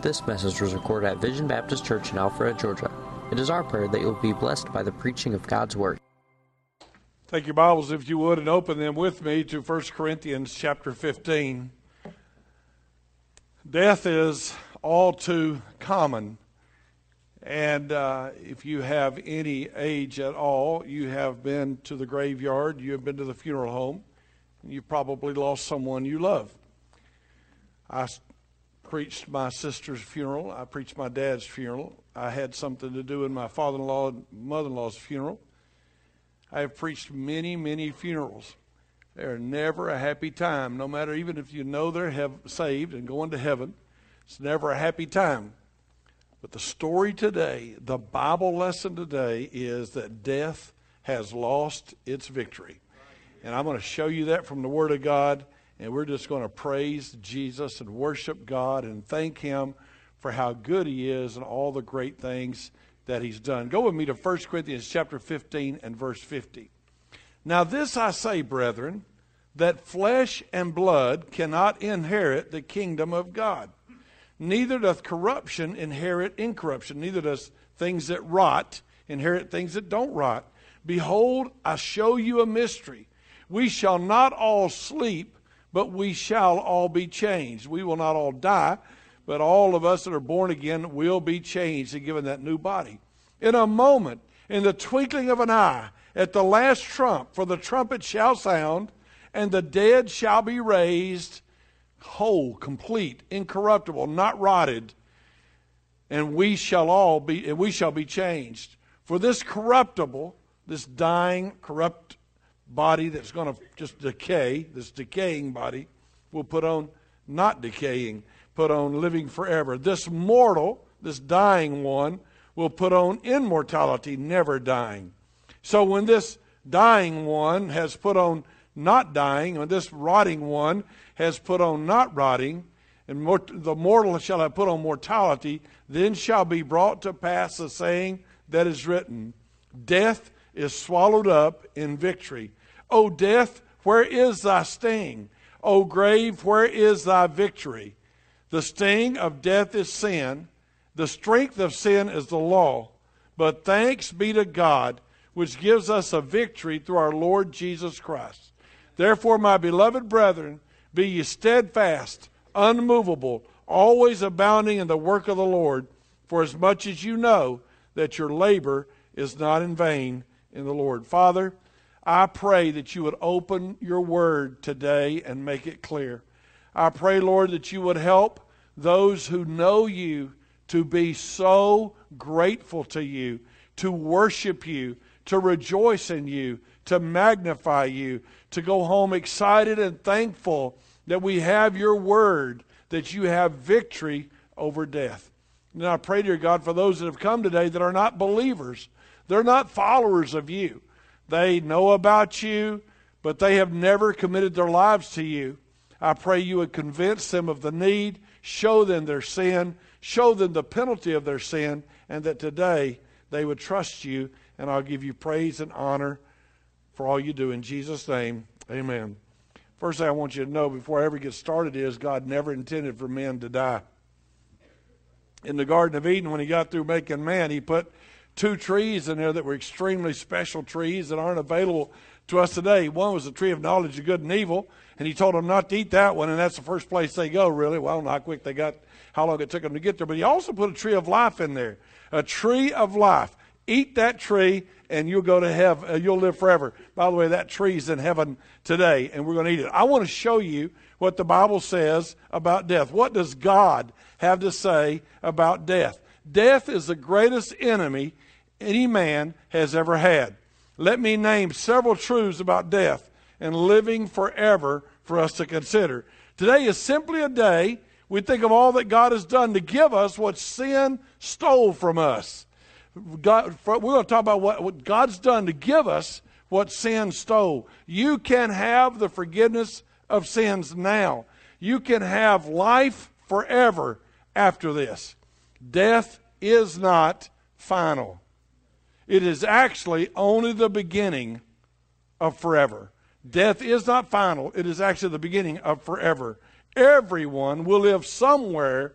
This message was recorded at Vision Baptist Church in Alpharetta, Georgia. It is our prayer that you will be blessed by the preaching of God's Word. Take your Bibles, if you would, and open them with me to 1 Corinthians chapter 15. Death is all too common, and if you have any age at all, you have been to the graveyard, you have been to the funeral home, and you've probably lost someone you love. I preached my sister's funeral. I preached my dad's funeral. I had something to do in my father-in-law and mother-in-law's funeral. I have preached many, many funerals. They're never a happy time, no matter even if you know they're saved and going to heaven. It's never a happy time. But the story today, the Bible lesson today, is that death has lost its victory. And I'm going to show you that from the Word of God. And we're just going to praise Jesus and worship God and thank Him for how good He is and all the great things that He's done. Go with me to 1 Corinthians chapter 15 and verse 50. Now this I say, brethren, that flesh and blood cannot inherit the kingdom of God. Neither doth corruption inherit incorruption. Neither does things that rot inherit things that don't rot. Behold, I show you a mystery. We shall not all sleep, but we shall all be changed. We will not all die, but all of us that are born again will be changed and given that new body. In a moment, in the twinkling of an eye, at the last trump, for the trumpet shall sound, and the dead shall be raised, whole, complete, incorruptible, not rotted, and we shall be changed. For this corruptible, this dying, corrupt body that's going to just decay, this decaying body, will put on not decaying, put on living forever. This mortal, this dying one, will put on immortality, never dying. So when this dying one has put on not dying, when this rotting one has put on not rotting, and the mortal shall have put on mortality, then shall be brought to pass the saying that is written, death is swallowed up in victory. O death, where is thy sting? O grave, where is thy victory? The sting of death is sin. The strength of sin is the law. But thanks be to God, which gives us a victory through our Lord Jesus Christ. Therefore, my beloved brethren, be ye steadfast, unmovable, always abounding in the work of the Lord, for as much as you know that your labor is not in vain in the Lord. Father, I pray that you would open your word today and make it clear. I pray, Lord, that you would help those who know you to be so grateful to you, to worship you, to rejoice in you, to magnify you, to go home excited and thankful that we have your word, that you have victory over death. And I pray, dear God, for those that have come today that are not believers. They're not followers of you. They know about you, but they have never committed their lives to you. I pray you would convince them of the need, show them their sin, show them the penalty of their sin, and that today they would trust you, and I'll give you praise and honor for all you do. In Jesus' name, amen. First thing I want you to know before I ever get started is God never intended for men to die. In the Garden of Eden, when he got through making man, he put two trees in there that were extremely special trees that aren't available to us today. One was the tree of knowledge of good and evil, and he told them not to eat that one, and that's the first place they go, really. Well, I don't know how quick they got, how long it took them to get there. But he also put a tree of life in there, a tree of life. Eat that tree, and you'll go to heaven. You'll live forever. By the way, that tree's in heaven today, and we're going to eat it. I want to show you what the Bible says about death. What does God have to say about death? Death is the greatest enemy any man has ever had. Let me name several truths about death and living forever for us to consider. Today is simply a day we think of all that God has done to give us what sin stole from us. We're going to talk about what God's done to give us what sin stole. You can have the forgiveness of sins now. You can have life forever after this. Death is not final. It is actually only the beginning of forever. Death is not final. It is actually the beginning of forever. Everyone will live somewhere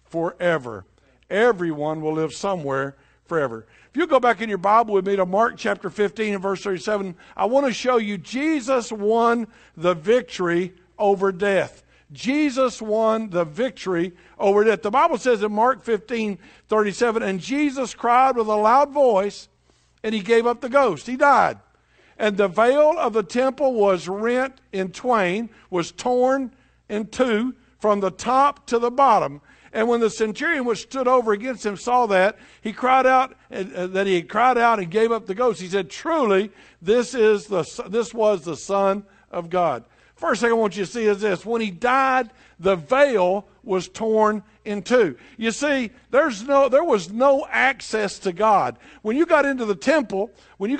forever. Everyone will live somewhere forever. If you go back in your Bible with me to Mark chapter 15 and verse 37, I want to show you Jesus won the victory over death. Jesus won the victory over death. The Bible says in Mark 15:37, and Jesus cried with a loud voice, and he gave up the ghost. He died. And the veil of the temple was rent in twain, was torn in two from the top to the bottom. And when the centurion which stood over against him saw that, he cried out that he had cried out and gave up the ghost. He said, truly, this was the Son of God. First thing I want you to see is this. When he died, the veil was torn in two. You see, there was no access to God. When you got into the temple,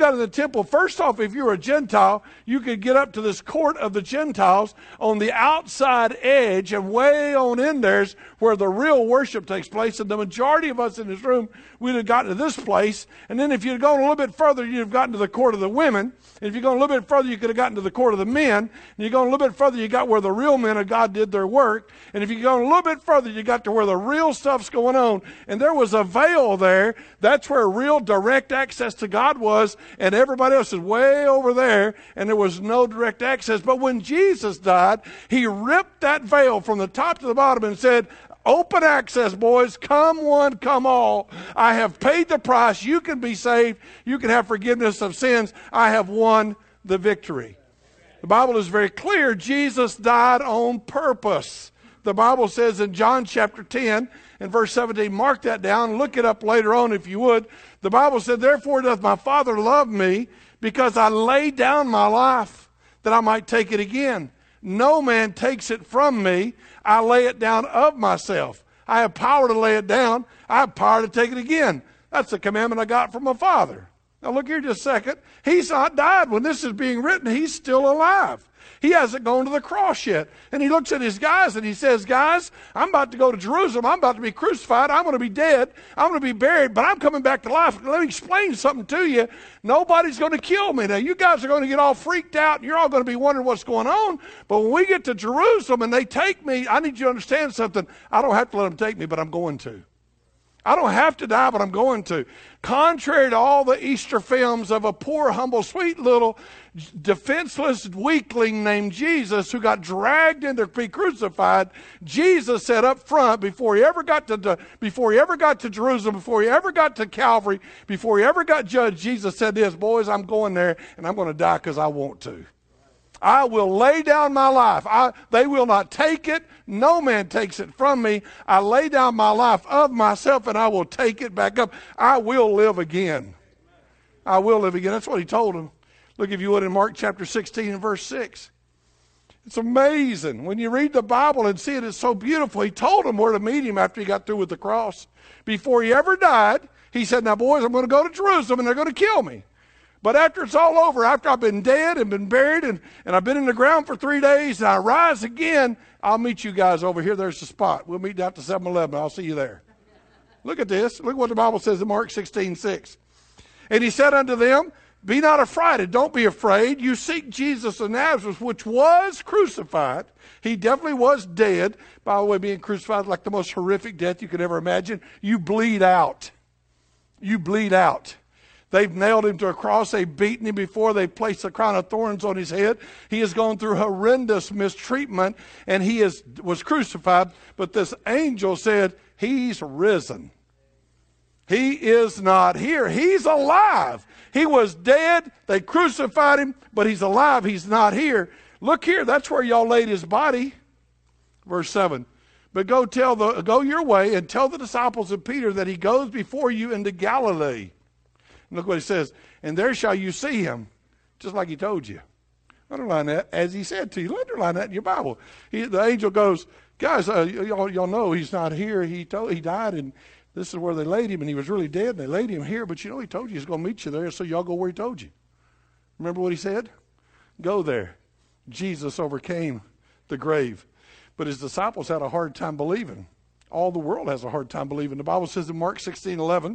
first off, if you were a Gentile, you could get up to this court of the Gentiles on the outside edge, and way on in there's where the real worship takes place. And the majority of us in this room, we'd have gotten to this place. And then if you'd gone a little bit further, you'd have gotten to the court of the women. And if you'd gone a little bit further, you could have gotten to the court of the men. And you'd gone a little bit further, you got where the real men of God did their work. And if you'd gone a little bit further, you got to where the real stuff's going on. And there was a veil there. That's where real direct access to God was. And everybody else is way over there. And there was no direct access. But when Jesus died, he ripped that veil from the top to the bottom and said, open access, boys. Come one, come all. I have paid the price. You can be saved. You can have forgiveness of sins. I have won the victory. The Bible is very clear. Jesus died on purpose. The Bible says in John chapter 10 and verse 17, mark that down, look it up later on if you would. The Bible said, therefore doth my Father love me, because I laid down my life that I might take it again. No man takes it from me. I lay it down of myself. I have power to lay it down. I have power to take it again. That's the commandment I got from my Father. Now look here just a second. He's not died. When this is being written, he's still alive. He hasn't gone to the cross yet. And he looks at his guys and he says, guys, I'm about to go to Jerusalem. I'm about to be crucified. I'm going to be dead. I'm going to be buried, but I'm coming back to life. Let me explain something to you. Nobody's going to kill me. Now, you guys are going to get all freaked out and you're all going to be wondering what's going on. But when we get to Jerusalem and they take me, I need you to understand something. I don't have to let them take me, but I'm going to. I don't have to die, but I'm going to. Contrary to all the Easter films of a poor, humble, sweet little defenseless weakling named Jesus who got dragged in to be crucified, Jesus said up front before he ever got to Jerusalem, before he ever got to Calvary, before he ever got judged, Jesus said this, boys, I'm going there and I'm going to die because I want to. I will lay down my life. They will not take it. No man takes it from me. I lay down my life of myself and I will take it back up. I will live again. I will live again. That's what he told them. Look, if you would, in Mark chapter 16 and verse 6. It's amazing. When you read the Bible and see it, it's so beautiful. He told them where to meet him after he got through with the cross. Before he ever died, he said, now boys, I'm going to go to Jerusalem and they're going to kill me. But after it's all over, after I've been dead and been buried and I've been in the ground for 3 days and I rise again, I'll meet you guys over here. There's the spot. We'll meet down to 7-Eleven. I'll see you there. Look at this. Look what the Bible says in Mark 16:6. And he said unto them, be not affrighted. Don't be afraid. You seek Jesus of Nazareth, which was crucified. He definitely was dead. By the way, being crucified is like the most horrific death you could ever imagine. You bleed out. You bleed out. They've nailed him to a cross. They've beaten him before. They've placed a crown of thorns on his head. He has gone through horrendous mistreatment, and he was crucified. But this angel said, he's risen. He is not here. He's alive. He was dead. They crucified him, but he's alive. He's not here. Look here. That's where y'all laid his body. Verse 7. But go your way and tell the disciples of Peter that he goes before you into Galilee. Look what he says. And there shall you see him, just like he told you. Underline that, as he said to you. Underline that in your Bible. The angel goes, guys, y'all know he's not here. He died, and this is where they laid him, and he was really dead, and they laid him here. But you know, he told you he's going to meet you there, so y'all go where he told you. Remember what he said? Go there. Jesus overcame the grave. But his disciples had a hard time believing. All the world has a hard time believing. The Bible says in Mark 16:11,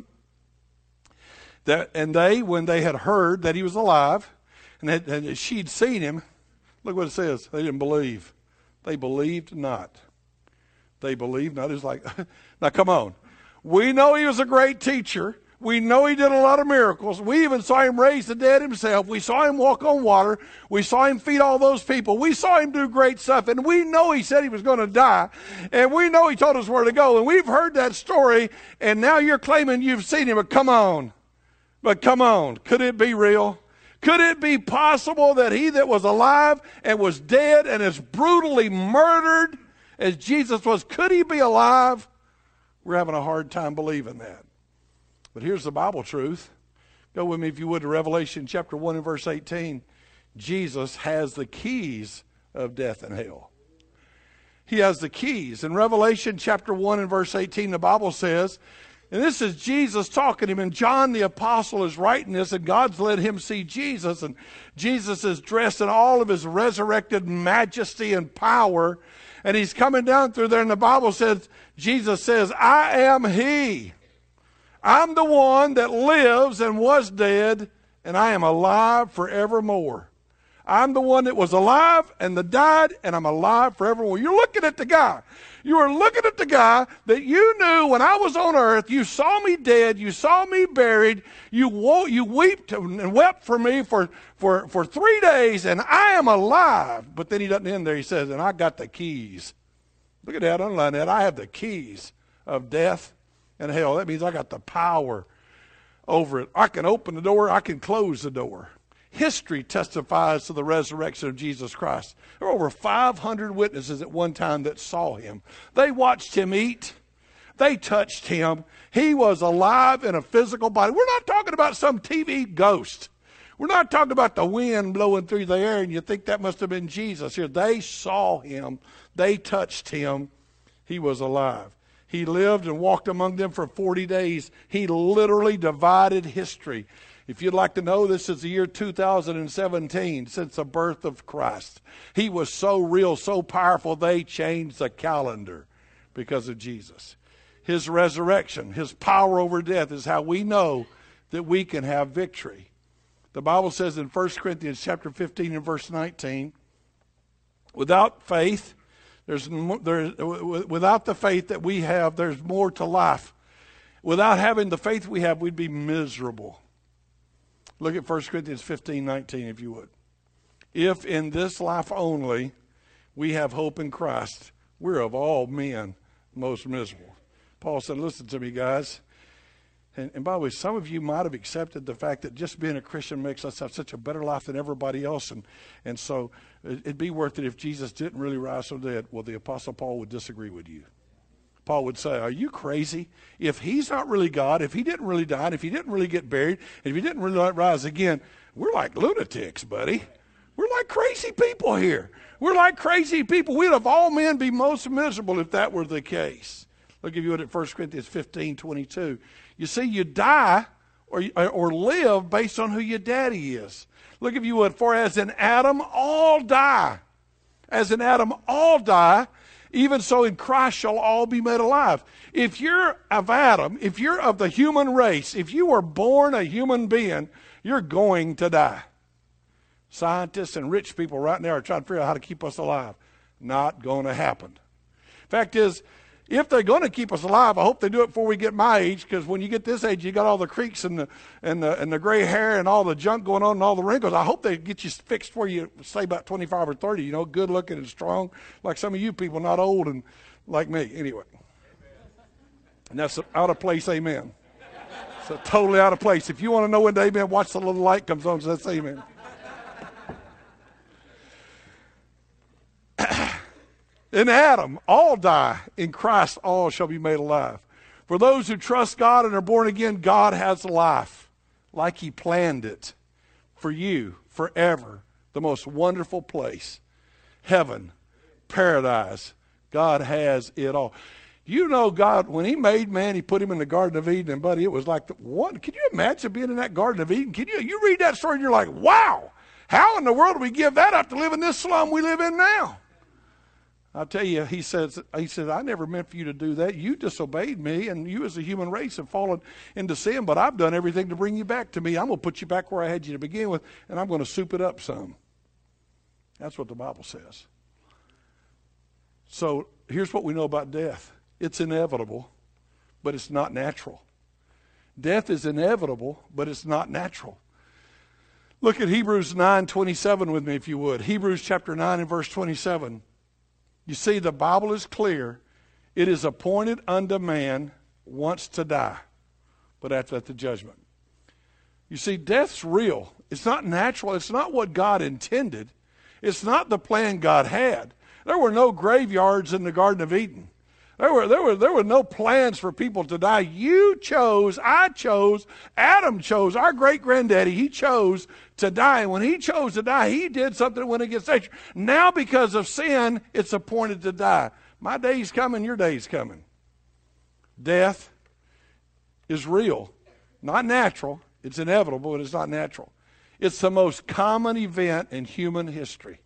and they, when they had heard that he was alive, and that she'd seen him, look what it says. They didn't believe. They believed not. they believed. Now, it's like, now come on. We know he was a great teacher. We know he did a lot of miracles. We even saw him raise the dead himself. We saw him walk on water. We saw him feed all those people. We saw him do great stuff. And we know he said he was going to die. And we know he told us where to go. And we've heard that story. And now you're claiming you've seen him. But come on. Could it be real? Could it be possible that he that was alive and was dead and as brutally murdered as Jesus was, could he be alive? We're having a hard time believing that. But here's the Bible truth. Go with me, if you would, to Revelation chapter 1 and verse 18. Jesus has the keys of death and hell. He has the keys. In Revelation chapter 1 and verse 18, the Bible says, and this is Jesus talking to him, and John the apostle is writing this, and God's let him see Jesus, and Jesus is dressed in all of his resurrected majesty and power, and he's coming down through there, and the Bible says, Jesus says, I am he. I'm the one that lives and was dead, and I am alive forevermore. I'm the one that was alive and that died, and I'm alive forevermore. You're looking at the guy. You are looking at the guy that you knew when I was on earth. You saw me dead. You saw me buried. You wept and wept for me for 3 days, and I am alive. But then he doesn't end there. He says, and I got the keys. Look at that. Underline that. I have the keys of death and hell. That means I got the power over it. I can open the door. I can close the door. History testifies to the resurrection of Jesus Christ. There were over 500 witnesses at one time that saw him. They watched him eat. They touched him. He was alive in a physical body. We're not talking about some TV ghost. We're not talking about the wind blowing through the air and you think that must have been Jesus here. They saw him. They touched him. He was alive. He lived and walked among them for 40 days. He literally divided history. If you'd like to know, this is the year 2017 since the birth of Christ. He was so real, so powerful, they changed the calendar because of Jesus. His resurrection, his power over death is how we know that we can have victory. The Bible says in 1 Corinthians chapter 15 and verse 19, without faith, without the faith that we have, there's more to life. Without having the faith we have, we'd be miserable. Look at 1 Corinthians 15:19, if you would. If in this life only we have hope in Christ, we're of all men most miserable. Paul said, listen to me, guys. And by the way, some of you might have accepted the fact that just being a Christian makes us have such a better life than everybody else. And so it'd be worth it if Jesus didn't really rise from the dead. Well, the Apostle Paul would disagree with you. Paul would say, are you crazy? If he's not really God, if he didn't really die, and if he didn't really get buried, and if he didn't really rise again, we're like lunatics, buddy. We're like crazy people here. We're like crazy people. We'd of all men be most miserable if that were the case. Look, if you would, at 1 Corinthians 15:22. You see, you die or live based on who your daddy is. Look, if you would, for as in Adam all die. As in Adam all die, even so in Christ shall all be made alive. If you're of Adam, if you're of the human race, if you were born a human being, you're going to die. Scientists and rich people right now are trying to figure out how to keep us alive. Not going to happen. Fact is, if they're going to keep us alive, I hope they do it before we get my age, because when you get this age, you got all the creaks and the gray hair and all the junk going on and all the wrinkles. I hope they get you fixed where you stay about 25 or 30, good looking and strong, like some of you people, not old and like me. Anyway. And that's out of place, amen. So totally out of place. If you want to know when the amen, watch the little light comes on, so that's amen. In Adam, all die. In Christ, all shall be made alive. For those who trust God and are born again, God has life, like he planned it for you forever. The most wonderful place, heaven, paradise. God has it all. You know, God, when he made man, he put him in the Garden of Eden. And, buddy, it was like, what? Can you imagine being in that Garden of Eden? You read that story and you're like, wow, how in the world do we give that up to live in this slum we live in now? I'll tell you, he says, I never meant for you to do that. You disobeyed me, and you as a human race have fallen into sin, but I've done everything to bring you back to me. I'm going to put you back where I had you to begin with, and I'm going to soup it up some. That's what the Bible says. So here's what we know about death. It's inevitable, but it's not natural. Death is inevitable, but it's not natural. Look at Hebrews 9:27 with me, if you would. Hebrews chapter 9 and verse 27. You see, the Bible is clear. It is appointed unto man once to die, but after that the judgment. You see, death's real. It's not natural. It's not what God intended. It's not the plan God had. There were no graveyards in the Garden of Eden. There were no plans for people to die. You chose, I chose, Adam chose, our great-granddaddy, he chose to die. And when he chose to die, he did something that went against nature. Now because of sin, it's appointed to die. My day's coming, your day's coming. Death is real, not natural. It's inevitable, but it's not natural. It's the most common event in human history.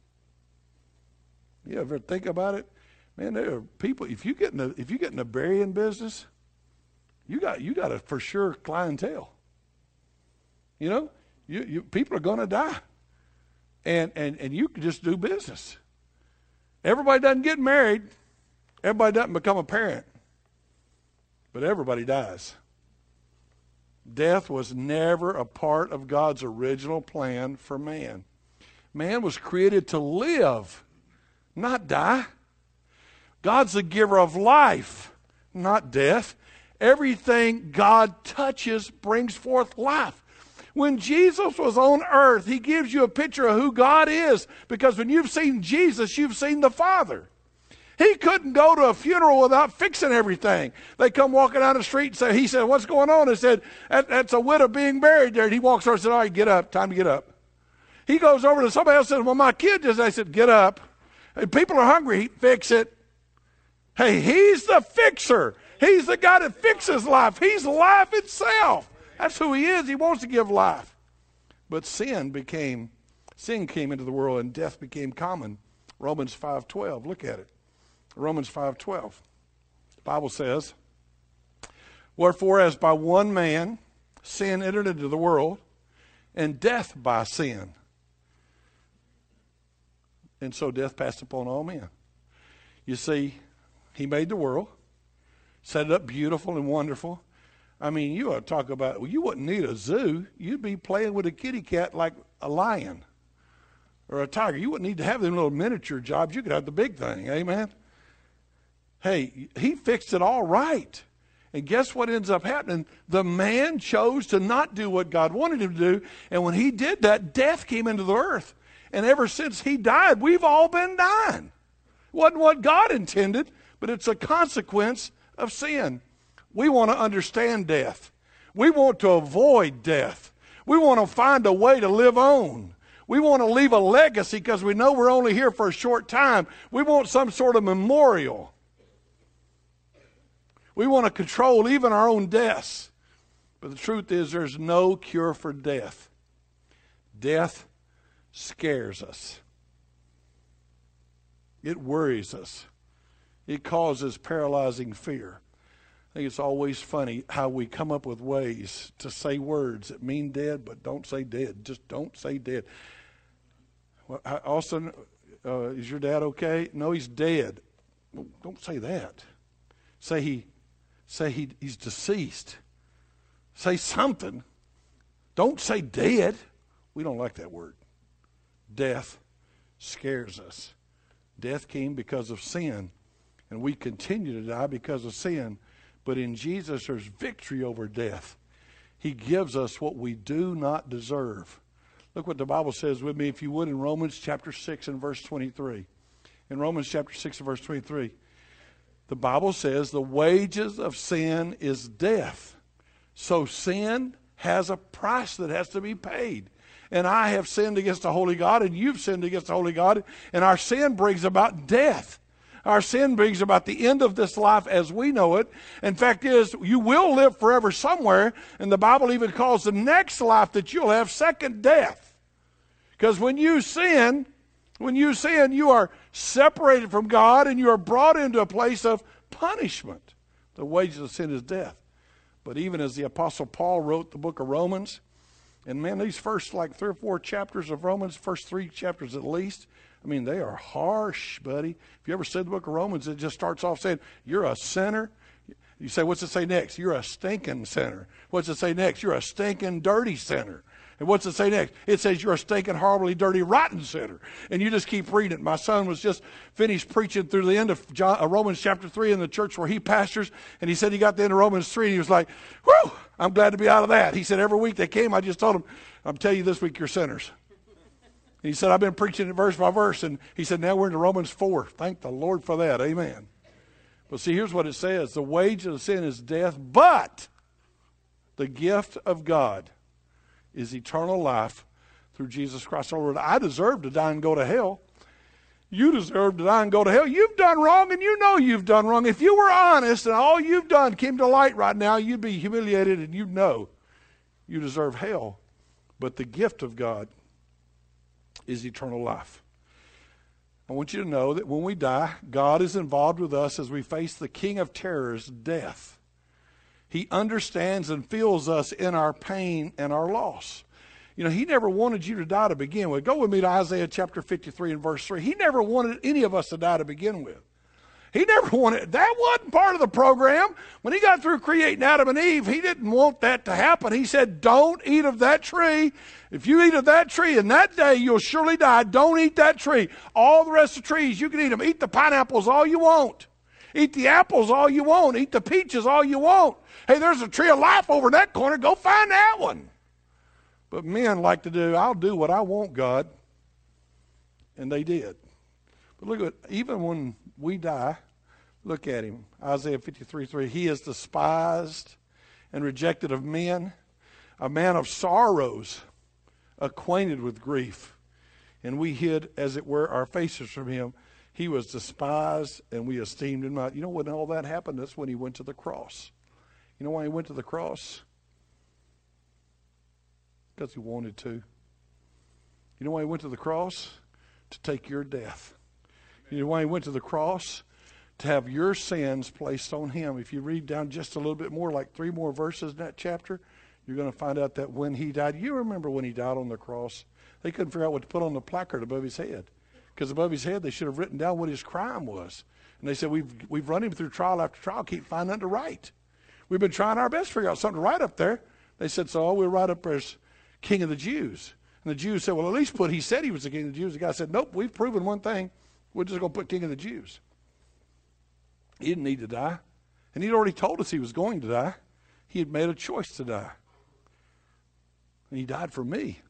You ever think about it? Man, there are people. If you get in the burying business, you got a for sure clientele. You know, you people are going to die, and you can just do business. Everybody doesn't get married. Everybody doesn't become a parent, but everybody dies. Death was never a part of God's original plan for man. Man was created to live, not die. God's the giver of life, not death. Everything God touches brings forth life. When Jesus was on earth, he gives you a picture of who God is, because when you've seen Jesus, you've seen the Father. He couldn't go to a funeral without fixing everything. They come walking down the street and he said, what's going on? They said, that's a widow being buried there. And he walks over and said, all right, get up, time to get up. He goes over to somebody else and says, well, my kid just, I said, get up. Hey, people are hungry, fix it. Hey, he's the fixer. He's the guy that fixes life. He's life itself. That's who he is. He wants to give life. But sin came into the world and death became common. Romans 5:12. Look at it. Romans 5:12. The Bible says, wherefore as by one man sin entered into the world, and death by sin. And so death passed upon all men. You see, he made the world, set it up beautiful and wonderful. I mean, you ought to talk about, well, you wouldn't need a zoo. You'd be playing with a kitty cat like a lion or a tiger. You wouldn't need to have them little miniature jobs. You could have the big thing. Amen? Hey, he fixed it all right. And guess what ends up happening? The man chose to not do what God wanted him to do. And when he did that, death came into the earth. And ever since he died, we've all been dying. It wasn't what God intended, but it's a consequence of sin. We want to understand death. We want to avoid death. We want to find a way to live on. We want to leave a legacy because we know we're only here for a short time. We want some sort of memorial. We want to control even our own deaths. But the truth is there's no cure for death. Death scares us. It worries us. It causes paralyzing fear. I think it's always funny how we come up with ways to say words that mean dead, but don't say dead. Just don't say dead. Well, Austin, is your dad okay? No, he's dead. Well, don't say that. Say he's deceased. Say something. Don't say dead. We don't like that word. Death scares us. Death came because of sin, and we continue to die because of sin. But in Jesus, there's victory over death. He gives us what we do not deserve. Look what the Bible says with me, if you would, in Romans chapter 6 and verse 23. In Romans chapter 6 and verse 23, the Bible says the wages of sin is death. So sin has a price that has to be paid. And I have sinned against the holy God, and you've sinned against the holy God, and our sin brings about death. Our sin brings about the end of this life as we know it. In fact is, you will live forever somewhere, and the Bible even calls the next life that you'll have second death. Because when you sin, you are separated from God, and you are brought into a place of punishment. The wages of sin is death. But even as the Apostle Paul wrote the book of Romans, and man, these first like 3 or 4 chapters of Romans, first 3 chapters at least, I mean, they are harsh, buddy. If you ever studied the book of Romans, it just starts off saying, you're a sinner. You say, what's it say next? You're a stinking sinner. What's it say next? You're a stinking, dirty sinner. And what's it say next? It says you're a stinking, horribly dirty, rotten sinner. And you just keep reading it. My son was just finished preaching through the end of Romans chapter 3 in the church where he pastors. And he said he got to the end of Romans 3 and he was like, whew, I'm glad to be out of that. He said every week they came, I just told them, I'm telling you this week you're sinners. And he said, I've been preaching it verse by verse. And he said, now we're into Romans 4. Thank the Lord for that. Amen. But see, here's what it says. The wage of sin is death, but the gift of God is eternal life through Jesus Christ our Lord. I deserve to die and go to hell. You deserve to die and go to hell. You've done wrong, and you know you've done wrong. If you were honest and all you've done came to light right now, you'd be humiliated, and you'd know you deserve hell. But the gift of God is eternal life. I want you to know that when we die, God is involved with us as we face the king of terrors, death. He understands and feels us in our pain and our loss. You know, he never wanted you to die to begin with. Go with me to Isaiah chapter 53 and verse 3. He never wanted any of us to die to begin with. He never wanted, that wasn't part of the program. When he got through creating Adam and Eve, he didn't want that to happen. He said, don't eat of that tree. If you eat of that tree in that day, you'll surely die. Don't eat that tree. All the rest of the trees, you can eat them. Eat the pineapples all you want. Eat the apples all you want. Eat the peaches all you want. Hey, there's a tree of life over in that corner. Go find that one. But men like to do, I'll do what I want, God. And they did. But look at, even when we die, look at him. Isaiah 53:3. He is despised and rejected of men, a man of sorrows, acquainted with grief. And we hid, as it were, our faces from him. He was despised, and we esteemed him not. You know when all that happened? That's when he went to the cross. You know why he went to the cross? Because he wanted to. You know why he went to the cross? To take your death. You know why he went to the cross? To have your sins placed on him. If you read down just a little bit more, like 3 more verses in that chapter, you're going to find out that when he died, you remember when he died on the cross, they couldn't figure out what to put on the placard above his head. Because above his head, they should have written down what his crime was. And they said, we've run him through trial after trial, keep finding nothing to write. We've been trying our best to figure out something to write up there. They said, so we'll write up there as King of the Jews. And the Jews said, well, at least he said he was the King of the Jews. The guy said, nope, we've proven one thing. We're just going to put King of the Jews. He didn't need to die. And he'd already told us he was going to die. He had made a choice to die. And he died for me.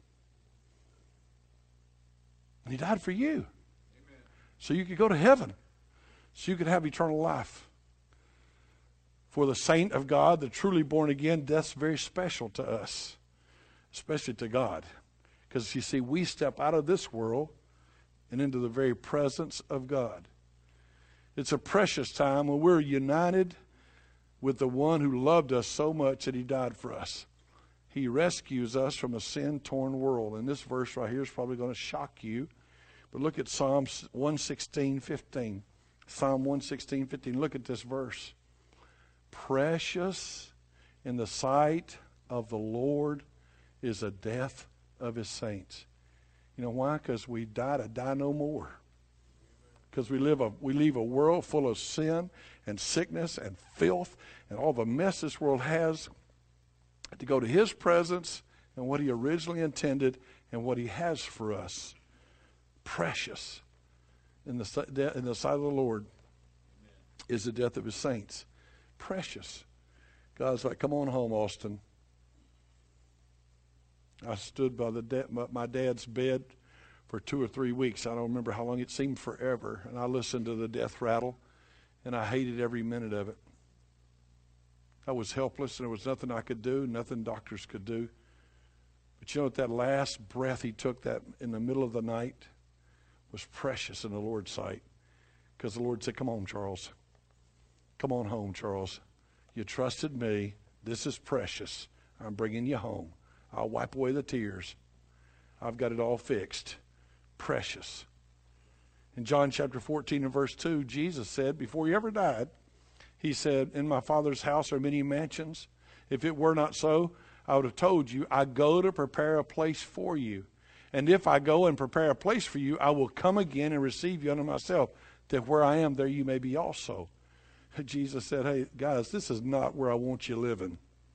And he died for you. Amen. So you could go to heaven. So you could have eternal life. For the saint of God, the truly born again, death's very special to us. Especially to God. Because you see, we step out of this world and into the very presence of God. It's a precious time when we're united with the one who loved us so much that he died for us. He rescues us from a sin-torn world. And this verse right here is probably going to shock you. But look at Psalm 116:15. Psalm 116:15. Look at this verse. Precious in the sight of the Lord is the death of his saints. You know why? Because we die to die no more. Because we leave a world full of sin and sickness and filth and all the mess this world has, to go to his presence and what he originally intended and what he has for us. Precious in the sight of the Lord is the death of his saints. Precious. God's like, come on home, Austin. I stood by my dad's bed for 2 or 3 weeks. I don't remember how long. It seemed forever. And I listened to the death rattle, and I hated every minute of it. I was helpless, and there was nothing I could do, nothing doctors could do. But you know what? That last breath he took that in the middle of the night was precious in the Lord's sight. Because the Lord said, come on, Charles. Come on home, Charles. You trusted me. This is precious. I'm bringing you home. I'll wipe away the tears. I've got it all fixed. Precious. In John chapter 14 and verse 2, Jesus said, before he ever died, he said, in my Father's house are many mansions. If it were not so, I would have told you, I go to prepare a place for you. And if I go and prepare a place for you, I will come again and receive you unto myself, that where I am, there you may be also. Jesus said, hey, guys, this is not where I want you living.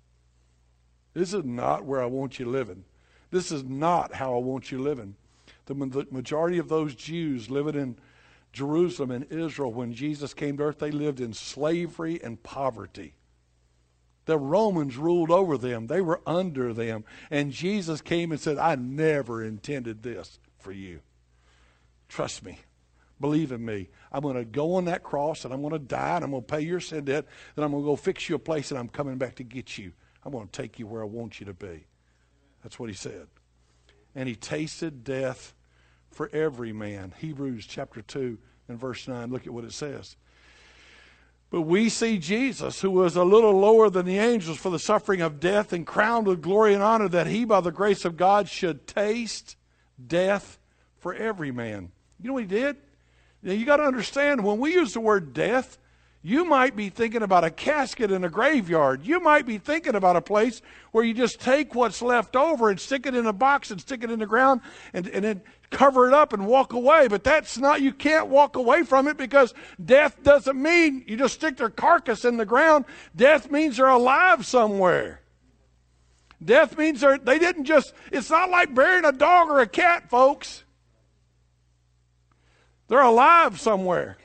This is not where I want you living. This is not how I want you living. The majority of those Jews living in Jerusalem and Israel, when Jesus came to earth, they lived in slavery and poverty. The Romans ruled over them. They were under them. And Jesus came and said, I never intended this for you. Trust me. Believe in me. I'm going to go on that cross and I'm going to die and I'm going to pay your sin debt. Then I'm going to go fix you a place and I'm coming back to get you. I'm going to take you where I want you to be. That's what he said. And he tasted death for every man. Hebrews chapter 2 and verse 9. Look at what it says. But we see Jesus, who was a little lower than the angels for the suffering of death and crowned with glory and honor, that he, by the grace of God, should taste death for every man. You know what he did? Now, you got to understand, when we use the word death, you might be thinking about a casket in a graveyard. You might be thinking about a place where you just take what's left over and stick it in a box and stick it in the ground and then cover it up and walk away. But that's not, you can't walk away from it, because death doesn't mean you just stick their carcass in the ground. Death means they're alive somewhere. Death means they didn't just, it's not like burying a dog or a cat, folks. They're alive somewhere.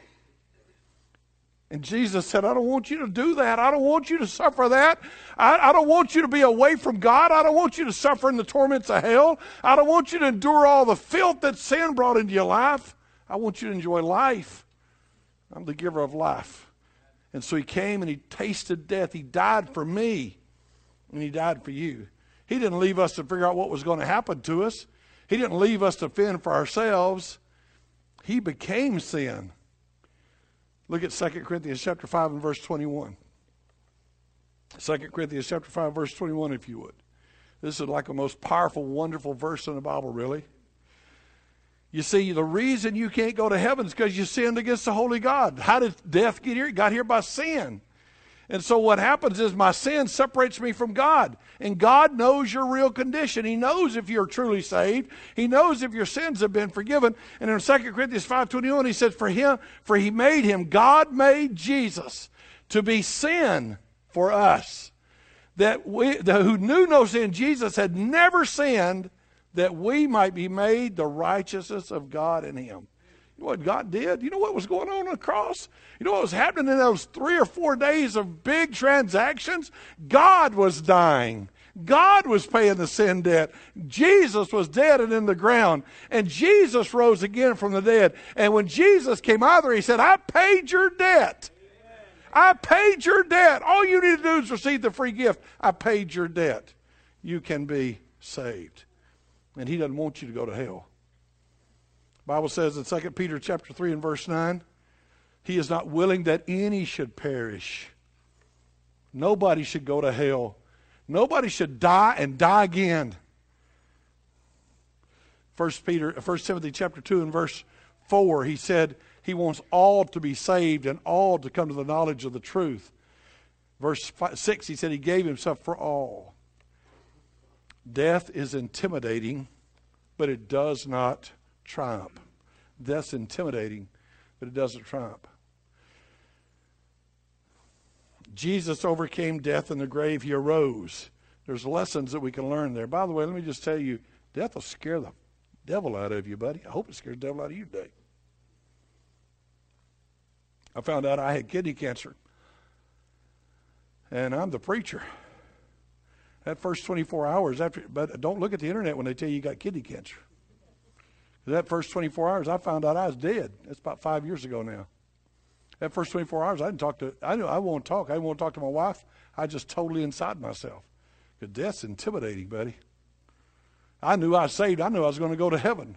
And Jesus said, I don't want you to do that. I don't want you to suffer that. I don't want you to be away from God. I don't want you to suffer in the torments of hell. I don't want you to endure all the filth that sin brought into your life. I want you to enjoy life. I'm the giver of life. And so he came and he tasted death. He died for me, and he died for you. He didn't leave us to figure out what was going to happen to us. He didn't leave us to fend for ourselves. He became sin. Look at 2 Corinthians chapter 5 and verse 21. 2 Corinthians chapter 5, verse 21, if you would. This is like the most powerful, wonderful verse in the Bible, really. You see, the reason you can't go to heaven is because you sinned against the holy God. How did death get here? It got here by sin. And so what happens is my sin separates me from God. And God knows your real condition. He knows if you're truly saved. He knows if your sins have been forgiven. And in 2 Corinthians 5:21, he says, for he made him, God made Jesus to be sin for us. That who knew no sin, Jesus had never sinned, that we might be made the righteousness of God in him. You know what God did? You know what was going on the cross? You know what was happening in those 3 or 4 days of big transactions? God was dying. God was paying the sin debt. Jesus was dead and in the ground. And Jesus rose again from the dead. And when Jesus came out there, he said, I paid your debt. I paid your debt. All you need to do is receive the free gift. I paid your debt. You can be saved. And he doesn't want you to go to hell. The Bible says in 2 Peter chapter 3 and verse 9, he is not willing that any should perish. Nobody should go to hell. Nobody should die and die again. 1 Timothy chapter 2 and verse 4, he said he wants all to be saved and all to come to the knowledge of the truth. Verse 6, he said he gave himself for all. Death is intimidating, but it does not triumph. Death's intimidating, but it doesn't triumph. Jesus overcame death in the grave. He arose. There's lessons that we can learn there. By the way, let me just tell you, death will scare the devil out of you, buddy. I hope it scares the devil out of you today. I found out I had kidney cancer. And I'm the preacher. That first 24 hours after, but don't look at the internet when they tell you got kidney cancer. That first 24 hours, I found out I was dead. That's about 5 years ago now. That first 24 hours, I knew I won't talk. I didn't want to talk to my wife. I just totally inside myself. Because death's intimidating, buddy. I knew I was saved. I knew I was going to go to heaven.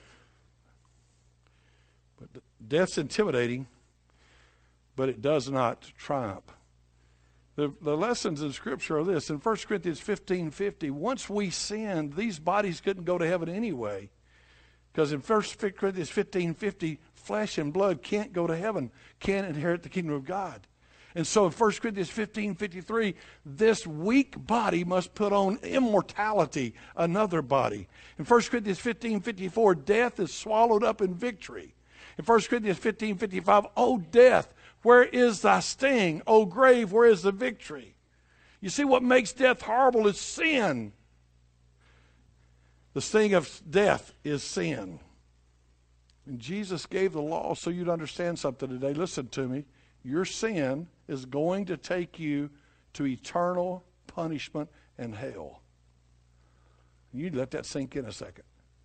But death's intimidating, but it does not triumph. The lessons in Scripture are this. In 1 Corinthians 15:50, once we sinned, these bodies couldn't go to heaven anyway. Because in 1 Corinthians 15:50, flesh and blood can't go to heaven, can't inherit the kingdom of God. And so in 1 Corinthians 15:53, this weak body must put on immortality, another body. In 1 Corinthians 15:54, death is swallowed up in victory. In 1 Corinthians 15:55, O death, where is thy sting? O grave, where is the victory? You see, what makes death horrible is sin. The sting of death is sin. And Jesus gave the law so you'd understand something today. Listen to me. Your sin is going to take you to eternal punishment and hell. You let that sink in a second.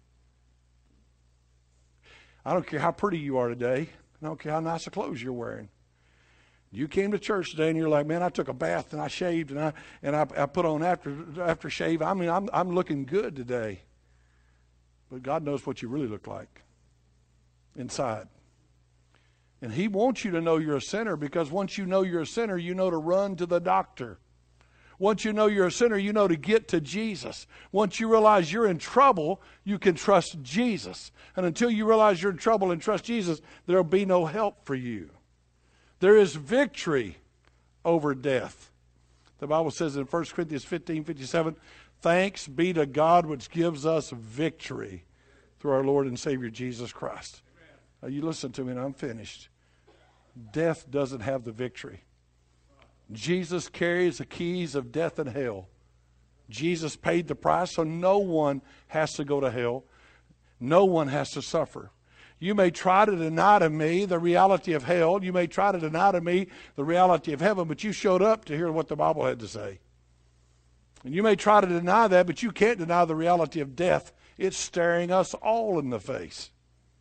I don't care how pretty you are today. I don't care how nice of clothes you're wearing. You came to church today and you're like, man, I took a bath and I shaved and I put on after shave. I mean, I'm looking good today. But God knows what you really look like inside. And he wants you to know you're a sinner, because once you know you're a sinner, you know to run to the doctor. Once you know you're a sinner, you know to get to Jesus. Once you realize you're in trouble, you can trust Jesus. And until you realize you're in trouble and trust Jesus, there'll be no help for you. There is victory over death. The Bible says in 1 Corinthians 15:57, thanks be to God which gives us victory through our Lord and Savior Jesus Christ. Now you listen to me and I'm finished. Death doesn't have the victory. Jesus carries the keys of death and hell. Jesus paid the price, so no one has to go to hell. No one has to suffer. You may try to deny to me the reality of hell. You may try to deny to me the reality of heaven, but you showed up to hear what the Bible had to say. And you may try to deny that, but you can't deny the reality of death. It's staring us all in the face.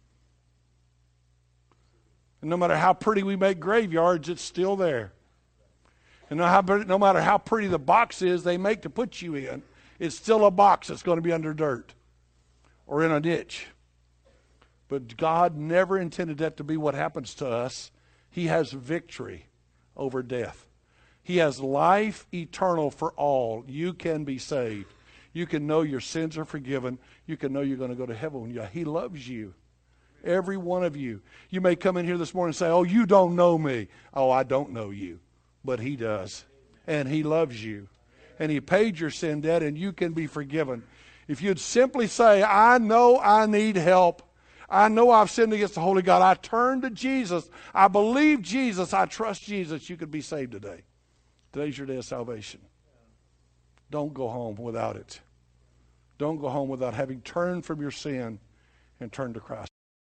And no matter how pretty we make graveyards, it's still there. And no matter how pretty the box is they make to put you in, it's still a box that's going to be under dirt or in a ditch. But God never intended that to be what happens to us. He has victory over death. He has life eternal for all. You can be saved. You can know your sins are forgiven. You can know you're going to go to heaven. He loves you. Every one of you. You may come in here this morning and say, oh, you don't know me. Oh, I don't know you. But he does. And he loves you. And he paid your sin debt, and you can be forgiven. If you'd simply say, I know I need help. I know I've sinned against the Holy God. I turn to Jesus. I believe Jesus. I trust Jesus. You could be saved today. Today's your day of salvation. Don't go home without it. Don't go home without having turned from your sin and turned to Christ.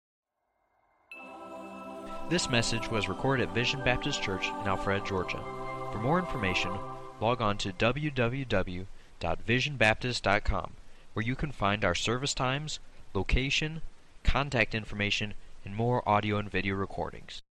This message was recorded at Vision Baptist Church in Alpharetta, Georgia. For more information, log on to www.visionbaptist.com, where you can find our service times, location, contact information, and more audio and video recordings.